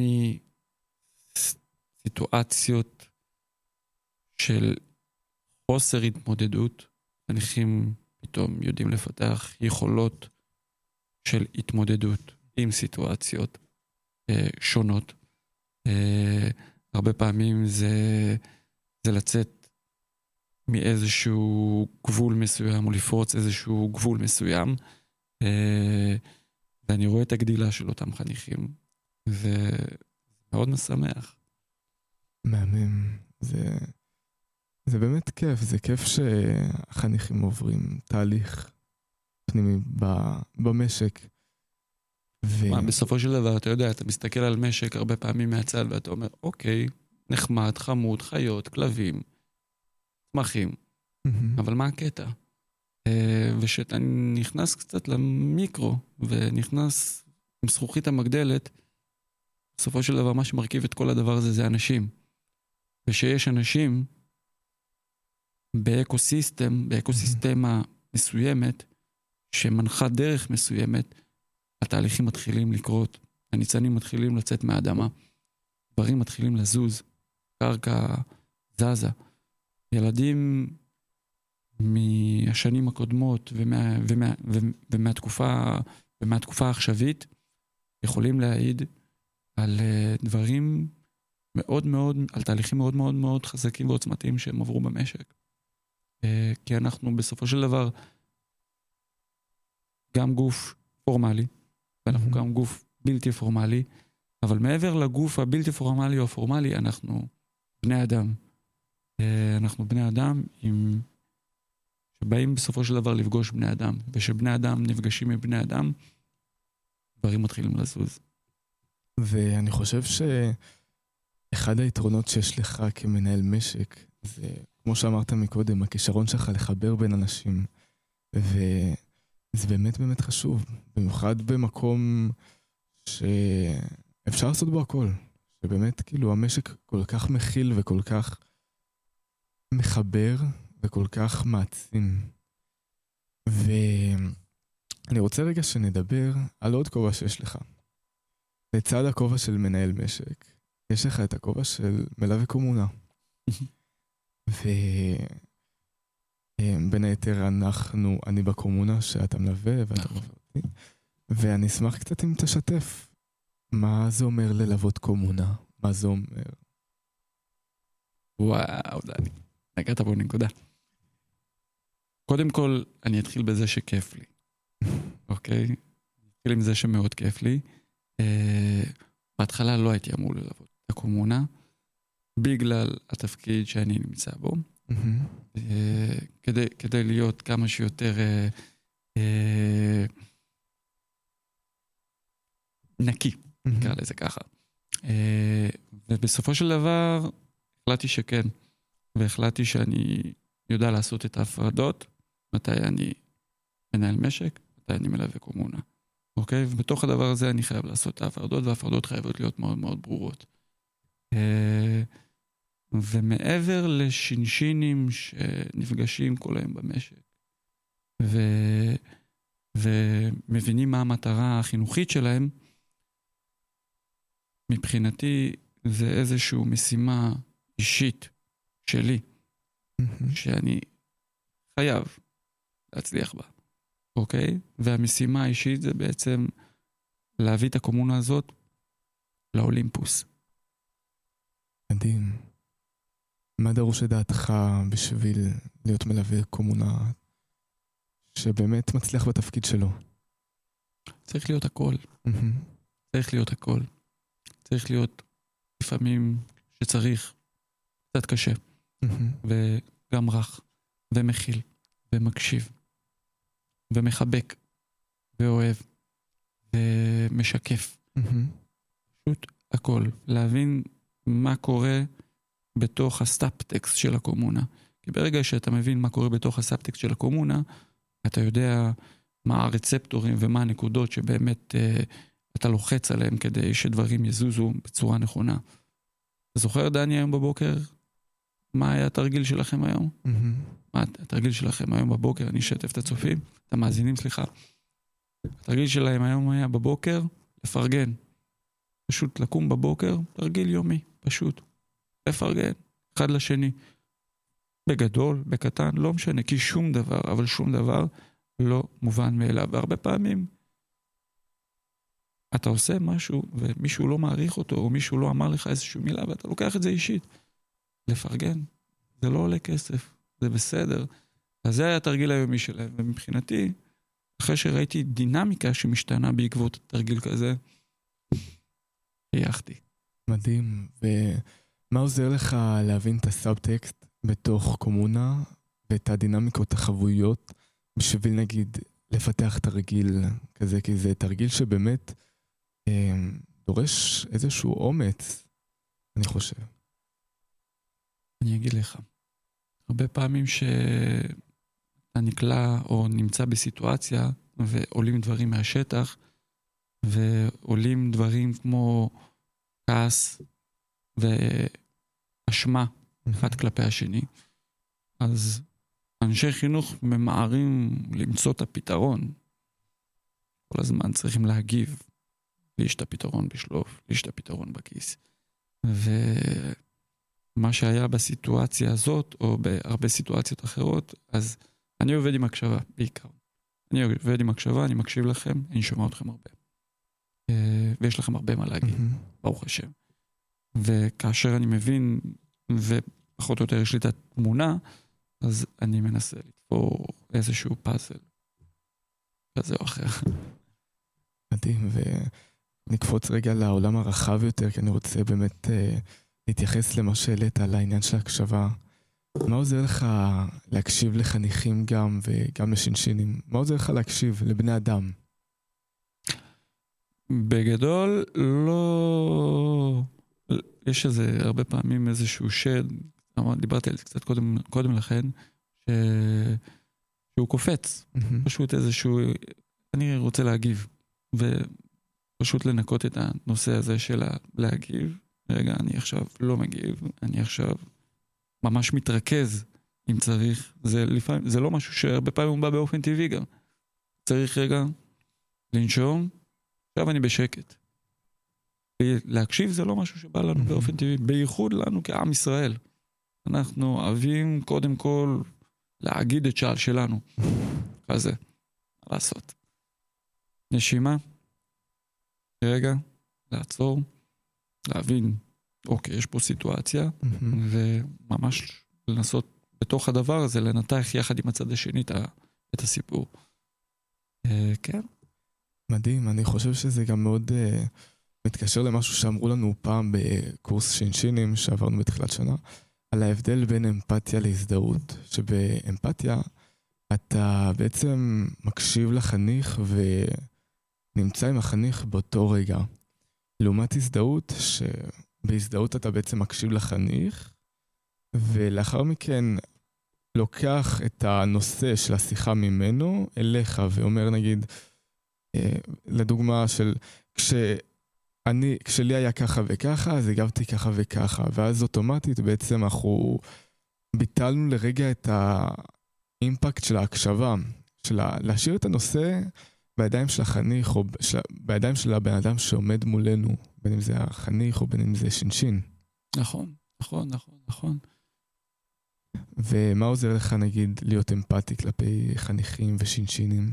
מסיטואציות של חוסר התמודדות, חניכים פתאום יודעים לפתח יכולות של התמודדות עם סיטואציות שונות. הרבה פעמים זה לצאת מאיזשהו גבול מסוים, או לפרוץ איזשהו גבול מסוים, ואני רואה את הגדילה של אותם חניכים, ומאוד משמח. מהמם. זה באמת כיף, זה כיף שהחניכים עוברים תהליך פנימי במשק. בסופו של דבר, אתה יודע, אתה מסתכל על משק הרבה פעמים מהצד, ואתה אומר, אוקיי, נחמד, חמוד, חיות, כלבים, צמחים, אבל מה הקטע? ושאתה נכנס קצת למיקרו, ונכנס עם זכוכית המגדלת, בסופו של דבר, מה שמרכיב את כל הדבר הזה, זה אנשים. ושיש אנשים באקוסיסטמה מסוימת, שמנחה דרך מסוימת, התהליכים מתחילים לקרות, הניצנים מתחילים לצאת מהאדמה, דברים מתחילים לזוז, קרקע זזה. ילדים מהשנים הקודמות ומהתקופה העכשווית יכולים להעיד על דברים מאוד מאוד, על תהליכים מאוד מאוד מאוד חזקים ועוצמתיים שהם עברו במשק. כי אנחנו בסופו של דבר גם גוף פורמלי, ואנחנו גם גוף בלתי פורמלי, אבל מעבר לגוף הבלתי פורמלי או הפורמלי, אנחנו בני אדם. אנחנו בני אדם שבאים בסופו של דבר לפגוש בני אדם, ושבני אדם נפגשים עם בני אדם, דברים מתחילים לזוז. ואני חושב שאחד היתרונות שיש לך כמנהל משק, זה, כמו שאמרת מקודם, הכישרון שלך לחבר בין אנשים, זה באמת באמת חשוב, במיוחד במקום שאפשר לעשות בו הכל. שבאמת כאילו המשק כל כך מכיל וכל כך מחבר וכל כך מעצים. ואני רוצה רגע שנדבר על עוד כובע שיש לך. לצד הכובע של מנהל משק, יש לך את הכובע של מלווה קומונה. ובין היתר אני בקומונה שאתה מלווה ואתה מלווה אותי. ואני אשמח קצת אם תשתף. מה זה אומר ללוות קומונה? מה זה אומר? וואו, דני, נגעת בו נקודה. קודם כל, אני אתחיל בזה שכיף לי. אוקיי? אתחיל עם זה שמאוד כיף לי. בהתחלה לא הייתי אמור ללוות את הקומונה, בגלל התפקיד שאני נמצא בו. כדי להיות כמה שיותר נקי, נקרא לזה ככה. ובסופו של דבר, החלטתי שכן, והחלטתי שאני יודע לעשות את ההפרדות, מתי אני מנהל משק, מתי אני מלווה קומונה. אוקיי? ובתוך הדבר הזה אני חייב לעשות את ההפרדות, וההפרדות חייבות להיות מאוד מאוד ברורות. ומעבר לשינשינים שנפגשים כל היום במשק, ומבינים מה המטרה החינוכית שלהם, מבחינתי זה איזושהי משימה אישית שלי, שאני חייב להצליח בה, אוקיי? והמשימה האישית זה בעצם להביא את הקומונה הזאת לאולימפוס. מדהים. מה דרוש לדעתך בשביל להיות מלווה קומונה שבאמת מצליח בתפקיד שלו? צריך להיות הכל. צריך להיות הכל. צריך להיות לפעמים שצריך קצת קשה. וגם רך, ומכיל, ומקשיב, ומחבק, ואוהב, ומשקף. פשוט הכל. להבין מה קורה בתוך הסאבטקסט של הקומונה. כי ברגע שאתה מבין מה קורה בתוך הסאבטקסט של הקומונה, אתה יודע מה הרצפטורים ומה הנקודות שבאמת אתה לוחץ עליהם כדי שדברים יזוזו בצורה נכונה. אתה זוכר, דני, היום בבוקר? מה היה התרגיל שלכם היום? מה התרגיל שלכם היום בבוקר? אני אשתף את הצופים, את המאזינים, סליחה. התרגיל שלהם היום היה בבוקר לפרגן. פשוט לקום בבוקר, תרגיל יומי, פשוט. לפרגן, אחד לשני. בגדול, בקטן, לא משנה, כי שום דבר, אבל שום דבר לא מובן מאליו. והרבה פעמים אתה עושה משהו ומישהו לא מעריך אותו, או מישהו לא אמר לך איזושהי מילה, ואתה לוקח את זה אישית. לפרגן, זה לא עולה כסף, זה בסדר. אז זה היה התרגיל היומי שלהם, ומבחינתי, אחרי שראיתי דינמיקה שמשתנה בעקבות תרגיל כזה, חייכתי. מדהים. ומה עוזר לך להבין את הסאבטקסט בתוך קומונה, ואת הדינמיקות החבויות, בשביל נגיד לפתח תרגיל כזה, כי זה תרגיל שבאמת דורש איזשהו אומץ, אני חושב. אני אגיד לך, הרבה פעמים שאתה נקלע או נמצא בסיטואציה, ועולים דברים מהשטח, ועולים דברים כמו כעס ואשמה אחד כלפי השני, אז אנשי חינוך ממהרים למצוא את הפתרון. כל הזמן צריכים להגיב, יש את הפתרון בשלוף, יש את הפתרון בכיס. ומה שהיה בסיטואציה הזאת, או בהרבה סיטואציות אחרות, אז אני עובד עם הקשבה, בעיקר. אני עובד עם הקשבה, אני מקשיב לכם, אני שומע אתכם הרבה. ויש לכם הרבה מה להגיד, ברוך השם. וכאשר אני מבין, ופחות או יותר יש לי את התמונה, אז אני מנסה לתפור איזשהו פאזל כזה או אחר. מדהים, ונקפוץ רגע לעולם הרחב יותר, כי אני רוצה באמת להתייחס למה שהעלית על העניין של הקשבה. מה עוזר לך להקשיב לחניכים גם וגם לשינשינים? מה עוזר לך להקשיב לבני אדם? בגדול, לא... יש איזה הרבה פעמים איזשהו שד, דיברתי על זה קצת קודם לכן, שהוא קופץ. פשוט איזשהו, אני רוצה להגיב, ופשוט לנקות את הנושא הזה של להגיב. רגע, אני עכשיו לא מגיב, אני עכשיו ממש מתרכז, אם צריך. זה לא משהו שהרבה פעמים הוא בא באופן טבעי גם. צריך רגע לנשום, עכשיו אני בשקט. להקשיב זה לא משהו שבא לנו באופן טבעי, בייחוד לנו כעם ישראל. אנחנו אוהבים קודם כל להגיד את שעל שלנו. כזה, לעשות. נשימה, רגע, לעצור, להבין, אוקיי, יש פה סיטואציה, וממש לנסות בתוך הדבר הזה, לנתח יחד עם הצד השני את הסיפור. כן. מדהים, אני חושב שזה גם מאוד מתקשר למשהו שאמרו לנו פעם בקורס שינשינים שעברנו בתחילת שנה, על ההבדל בין אמפתיה להזדהות, שבאמפתיה אתה בעצם מקשיב לחניך ונמצא עם החניך באותו רגע. לעומת הזדהות, שבהזדהות אתה בעצם מקשיב לחניך, ולאחר מכן לוקח את הנושא של השיחה ממנו אליך, ואומר נגיד, לדוגמה של כשלי היה ככה וככה, אז הגבתי ככה וככה, ואז אוטומטית בעצם אנחנו ביטלנו לרגע את האימפקט של ההקשבה, של להשאיר את הנושא בידיים של החניך, או בידיים של הבן אדם שעומד מולנו, בין אם זה החניך או בין אם זה שינשין. נכון, נכון, נכון, נכון. ומה עוזר לך נגיד להיות אמפתי כלפי חניכים ושינשינים?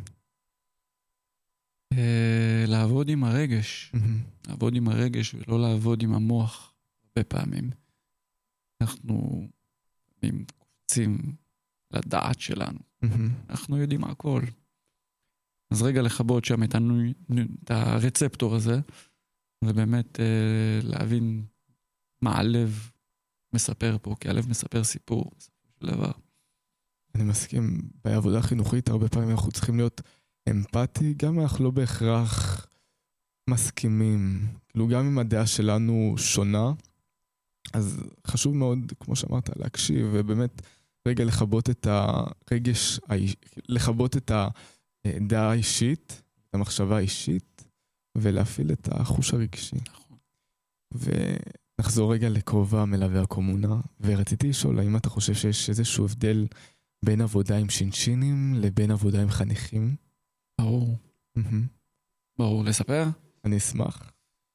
לעבוד עם הרגש. לעבוד עם הרגש ולא לעבוד עם המוח הרבה פעמים. אנחנו קופצים לדעת שלנו. אנחנו יודעים הכל. אז רגע לכבות שם את הרצפטור הזה, ובאמת להבין מה הלב מספר פה, כי הלב מספר סיפור, בסופו של דבר. אני מסכים, בעבודה החינוכית הרבה פעמים אנחנו צריכים להיות אמפתי, גם אם אנחנו לא בהכרח מסכימים, כאילו גם אם הדעה שלנו שונה, אז חשוב מאוד, כמו שאמרת, להקשיב, ובאמת רגע לכבות את הרגש, לכבות את הדעה האישית, את המחשבה האישית, ולהפעיל את החוש הרגשי. נכון. ונחזור רגע לקרובה מלווה הקומונה, ורציתי לשאול, האם אתה חושב שיש איזשהו הבדל בין עבודה עם שינשינים לבין עבודה עם חניכים? ברור. ברור, לספר? אני אשמח.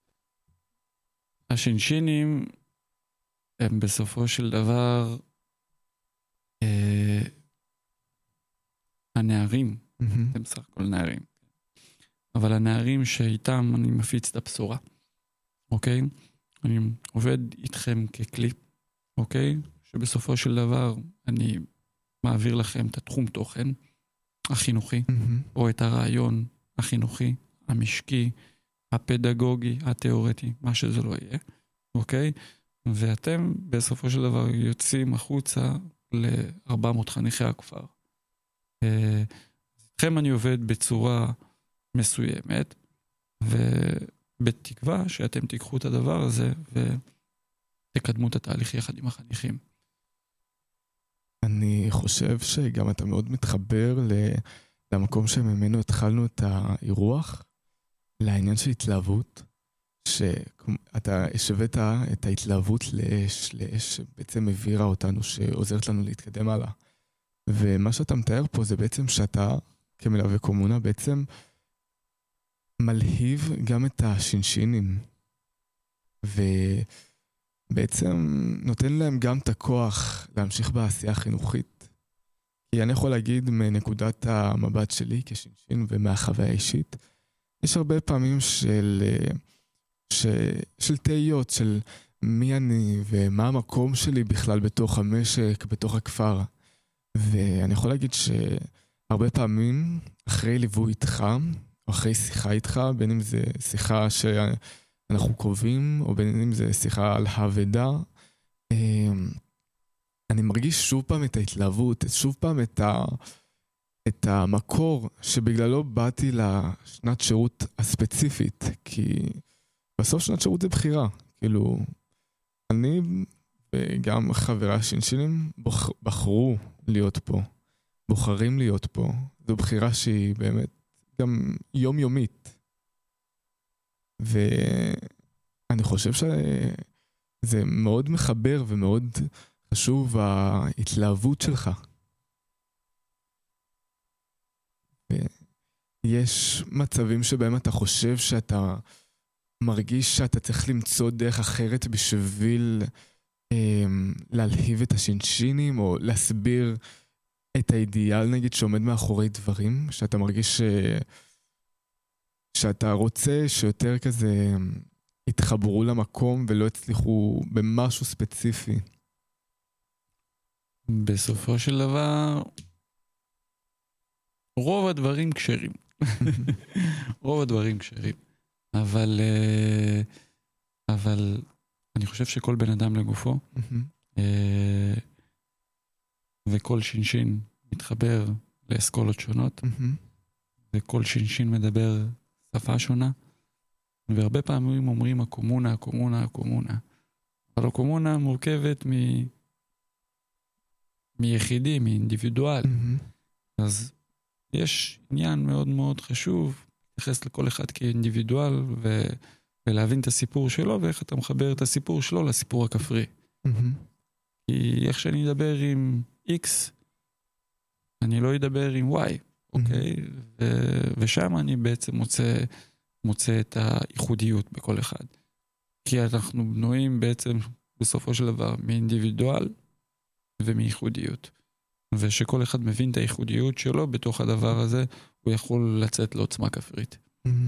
השינשינים הם בסופו של דבר הנערים, הם בסך הכל נערים. אבל הנערים שאיתם אני מפיץ את הבשורה. אוקיי? אני עובד איתכם ככלי. אוקיי? שבסופו של דבר אני מעביר לכם את התחום תוכן החינוכי, או את הרעיון החינוכי, המשקי, הפדגוגי, התיאורטי, מה שזה לא יהיה. אוקיי? ואתם בסופו של דבר יוצאים החוצה ל-400 חניכי הכפר. איתכם אני עובד בצורה מסוימת, ובתקווה שאתם תיקחו את הדבר הזה ותקדמו את התהליך יחד עם החניכים. אני חושב שגם אתה מאוד מתחבר למקום שממנו התחלנו את האירוח, לעניין של התלהבות, שאתה השווית את ההתלהבות לאש שבעצם העבירה אותנו, שעוזרת לנו להתקדם הלאה. ומה שאתה מתאר פה זה בעצם שאתה כמלווה קומונה בעצם מלהיב גם את השינשינים, ובעצם נותן להם גם את הכוח להמשיך בעשייה החינוכית. כי אני יכול להגיד מנקודת המבט שלי כשינשין ומהחוויה האישית, יש הרבה פעמים של תהיות, של מי אני ומה המקום שלי בכלל בתוך המשק, בתוך הכפר. ואני יכול להגיד שהרבה פעמים אחרי ליווי איתך, או אחרי שיחה איתך, בין אם זה שיחה שאנחנו קרובים, או בין אם זה שיחה על העבודה, אני מרגיש שוב פעם את ההתלהבות, שוב פעם את המקור שבגללו באתי לשנת שירות הספציפית, כי בסוף שנת שירות זה בחירה. כאילו, אני וגם חברי השינשינים בחרו להיות פה. בוחרים להיות פה. זו בחירה שהיא באמת גם יומיומית. ואני חושב שזה מאוד מחבר ומאוד חשוב ההתלהבות שלך. יש מצבים שבהם אתה חושב שאתה מרגיש שאתה צריך למצוא דרך אחרת בשביל להלהיב את השינשינים, או להסביר את האידיאל נגיד שעומד מאחורי דברים, שאתה מרגיש שאתה רוצה שיותר כזה יתחברו למקום ולא הצליחו במשהו ספציפי. בסופו של דבר, רוב הדברים כשרים. רוב הדברים כשרים. אבל אני חושב שכל בן אדם לגופו, וכל שינשין מתחבר לאסכולות שונות, וכל שינשין מדבר שפה שונה, והרבה פעמים אומרים הקומונה, הקומונה, הקומונה. אבל הקומונה מורכבת מיחידי, מאינדיבידואל. אז יש עניין מאוד מאוד חשוב להתייחס לכל אחד כאינדיבידואל ולהבין את הסיפור שלו, ואיך אתה מחבר את הסיפור שלו לסיפור הכפרי. כי איך שאני אדבר עם X, אני לא אדבר עם Y, אוקיי? ושם אני בעצם מוצא את הייחודיות בכל אחד. כי אנחנו בנויים בעצם בסופו של דבר מאינדיבידואל ומייחודיות. ושכל אחד מבין את הייחודיות שלו בתוך הדבר הזה, הוא יכול לצאת לעוצמה כפרית.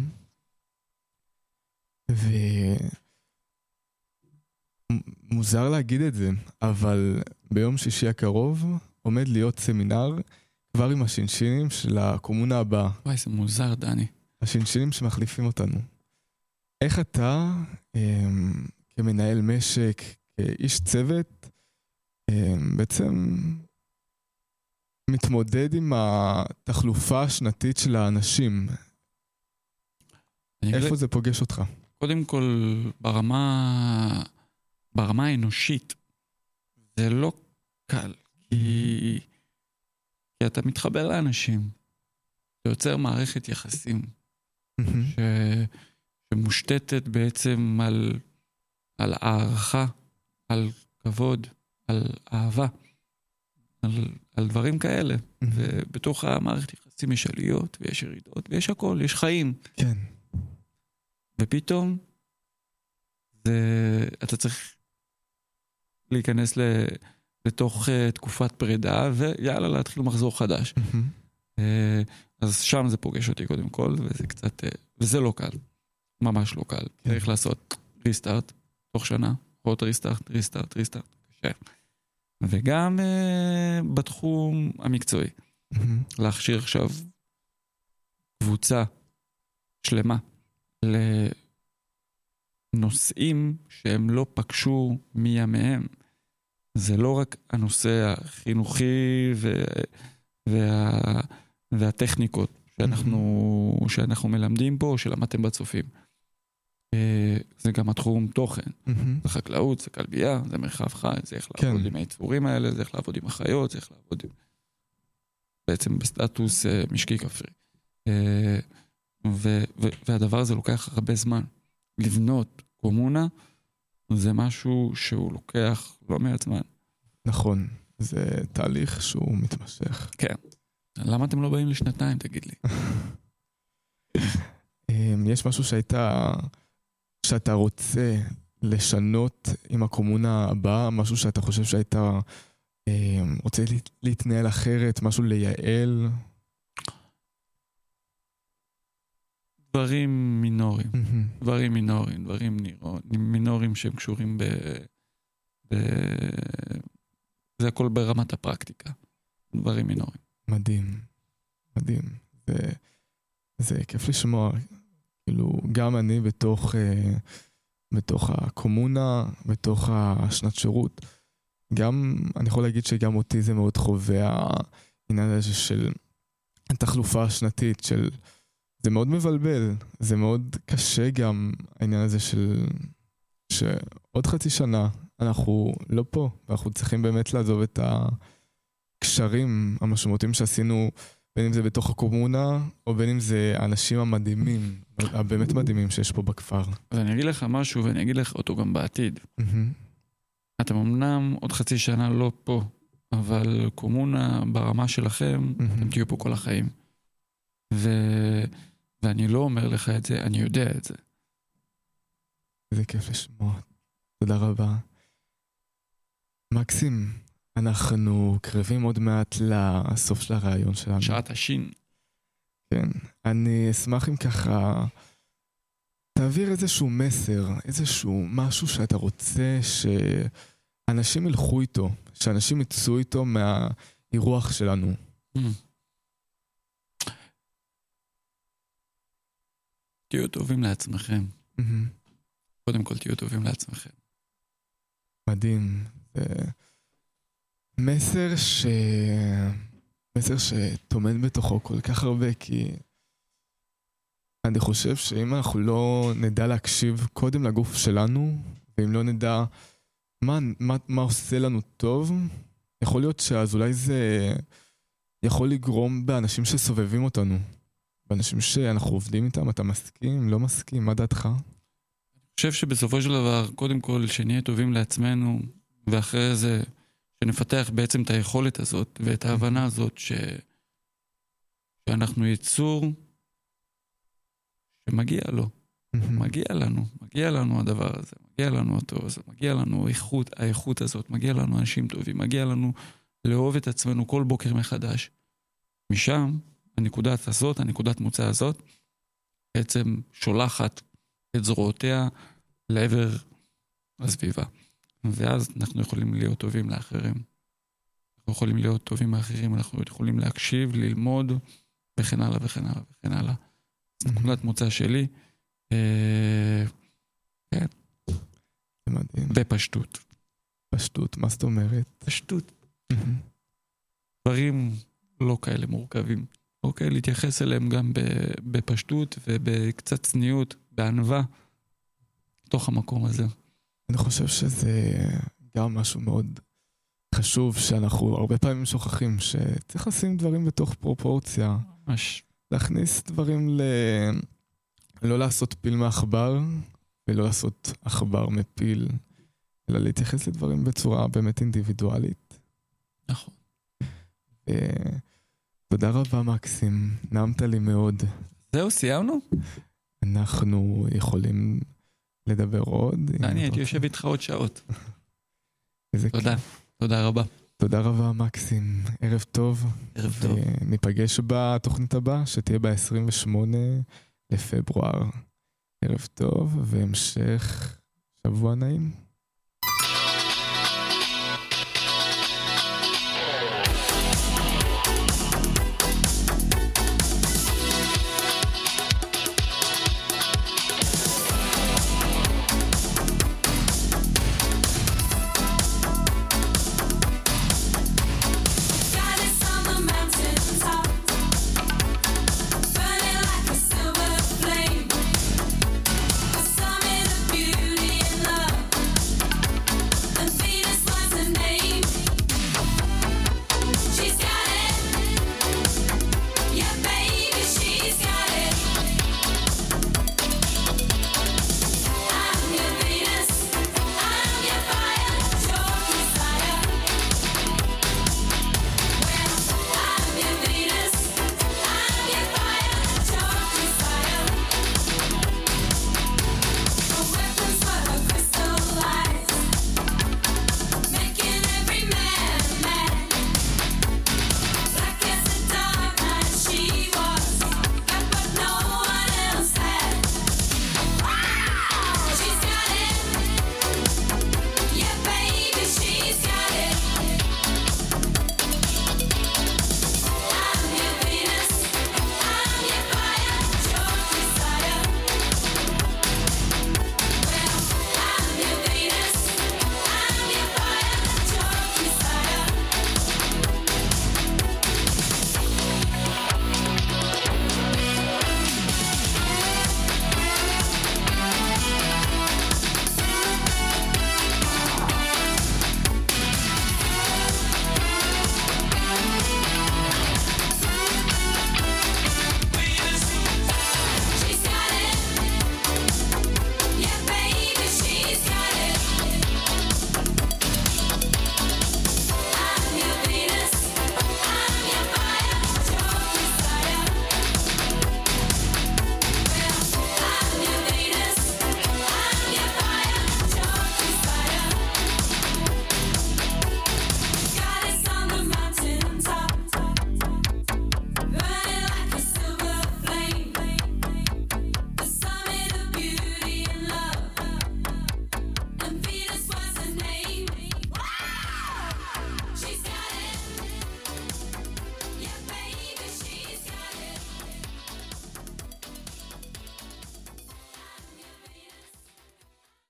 ומוזר להגיד את זה, אבל ביום שישי הקרוב עומד להיות סמינר כבר עם השינשינים של הקומונה הבאה. וואי, זה מוזר, דני. השינשינים שמחליפים אותנו. איך אתה, כמנהל משק, כאיש צוות, בעצם מתמודד עם התחלופה השנתית של האנשים? איפה זה פוגש אותך? קודם כל, ברמה האנושית, זה לא קל, כי אתה מתחבר לאנשים, אתה יוצר מערכת יחסים, שמושתתת בעצם על הערכה, על כבוד, על אהבה, על דברים כאלה. ובתוך המערכת יחסים יש עליות ויש ירידות ויש הכל, יש חיים. כן. ופתאום אתה צריך להיכנס לתוך תקופת פרידה, ויאללה, להתחיל מחזור חדש. אז שם זה פוגש אותי קודם כל, וזה קצת, וזה לא קל. ממש לא קל. צריך לעשות ריסטארט תוך שנה, עוד ריסטארט, קשה. וגם בתחום המקצועי. להכשיר עכשיו קבוצה שלמה לנושאים שהם לא פגשו מימיהם. זה לא רק הנושא החינוכי והטכניקות שאנחנו מלמדים פה, שלמדתם בצופים. זה גם התחום תוכן. זה חקלאות, זה כלבייה, זה מרחב חי, זה איך לעבוד עם היצורים האלה, זה איך לעבוד עם החיות, זה איך לעבוד בעצם בסטטוס משקי כפרי. והדבר הזה לוקח הרבה זמן. לבנות קומונה זה משהו שהוא לוקח לא מעט זמן. נכון, זה תהליך שהוא מתמשך. כן. למה אתם לא באים לשנתיים, תגיד לי? יש משהו שאתה רוצה לשנות עם הקומונה הבאה, משהו שאתה חושב שהייתה רוצה להתנהל אחרת, משהו לייעל? דברים מינוריים, דברים מינוריים שהם קשורים זה הכל ברמת הפרקטיקה, דברים מינוריים. מדהים. זה כיף לשמוע, כאילו גם אני בתוך הקומונה, בתוך השנת שירות, גם אני יכול להגיד שגם אותי זה מאוד חווה העניין הזה של התחלופה השנתית, זה מאוד מבלבל, זה מאוד קשה גם העניין הזה שעוד חצי שנה אנחנו לא פה, ואנחנו צריכים באמת לעזוב הקשרים המשמעותיים שעשינו, בין אם זה בתוך הקומונה, או בין אם זה האנשים המדהימים, הבאמת מדהימים שיש פה בכפר. אז אני אגיד לך משהו, ואני אגיד לך אותו גם בעתיד. אתם אמנם עוד חצי שנה לא פה, אבל קומונה ברמה שלכם, אתם תהיו פה כל החיים. ואני לא אומר לך את זה, אני יודע את זה. זה כיף לשמוע. תודה רבה. מקסים, אנחנו קרבים עוד מעט לסוף של הרעיון שלנו. שעת השין. כן. אני אשמח אם ככה תעביר איזשהו מסר, איזשהו משהו שאתה רוצה שאנשים ילכו איתו, שאנשים יצאו איתו מהאירוח שלנו. תהיו טובים לעצמכם. קודם כל תהיו טובים לעצמכם. מדהים. מסר שתומן בתוכו כל כך הרבה, כי אני חושב שאם אנחנו לא נדע להקשיב קודם לגוף שלנו, ואם לא נדע מה עושה לנו טוב, יכול להיות שאז אולי זה יכול לגרום באנשים שסובבים אותנו, באנשים שאנחנו עובדים איתם. אתה מסכים? לא מסכים? מה דעתך? אני חושב שבסופו של דבר, קודם כל שנהיה טובים לעצמנו, ואחרי זה שנפתח בעצם את היכולת הזאת ואת ההבנה הזאת שאנחנו יצור שמגיע לו, מגיע לנו הדבר הזה, מגיע לנו הטוב הזה, מגיע לנו האיכות הזאת, מגיע לנו אנשים טובים, מגיע לנו לאהוב את עצמנו כל בוקר מחדש. משם, הנקודת מוצא הזאת, בעצם שולחת את זרועותיה לעבר הסביבה. ואז אנחנו יכולים להיות טובים לאחרים. אנחנו יכולים להיות טובים לאחרים, אנחנו יכולים להקשיב, ללמוד, וכן הלאה וכן הלאה וכן הלאה. זו נקודת מוצא שלי. כן. זה מדהים. בפשטות. פשטות, מה זאת אומרת? פשטות. דברים לא כאלה מורכבים. אוקיי, להתייחס אליהם גם בפשטות ובקצת צניעות, בענווה, בתוך המקום הזה. אני חושב שזה גם משהו מאוד חשוב, שאנחנו הרבה פעמים שוכחים שצריך לשים דברים בתוך פרופורציה. ממש. להכניס דברים לא לעשות פיל מעכבר, ולא לעשות עכבר מפיל, אלא להתייחס לדברים בצורה באמת אינדיבידואלית. נכון. תודה רבה מקסים, נעמת לי מאוד. זהו, סיימנו? אנחנו יכולים לדבר עוד. אני הייתי יושב איתך עוד שעות. תודה. תודה רבה. תודה רבה מקסים, ערב טוב. ערב טוב. ניפגש בתוכנית הבאה שתהיה ב-28 לפברואר. ערב טוב והמשך שבוע נעים.